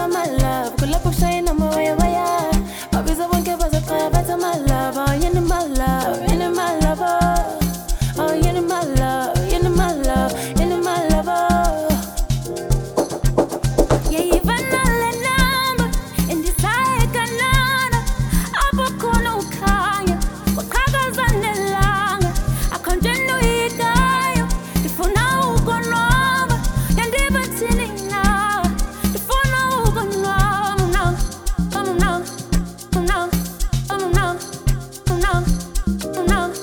la my love. Kula pop shine na moya waya. Mabiza wonke baza kaya bata my love. Oh, you need my love, you need my love. Oh, you need my love, you need my love, you need my love. Yeah, even all number in this I can't. Abakono kaya, wakaga zanelanga. I can't do it, guy. If you know gonna, then they batting now. If you know gonna, now, now, now, now, now, now.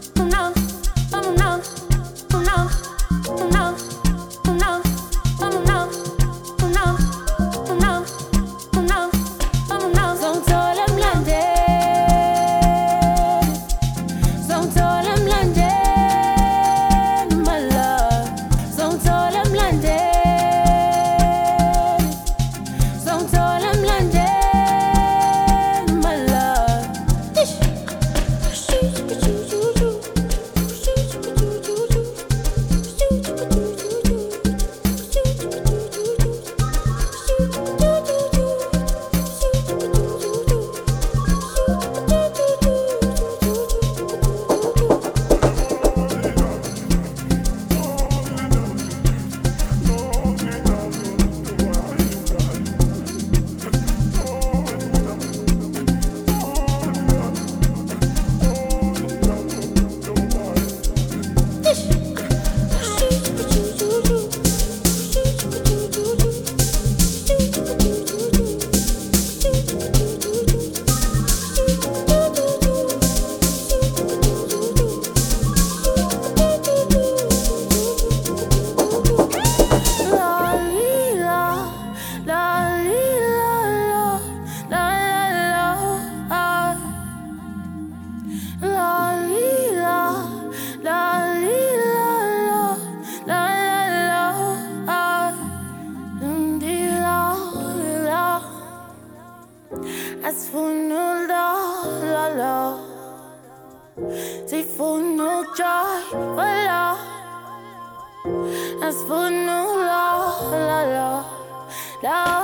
As for no la la, say for no joy, la. As for no la la la.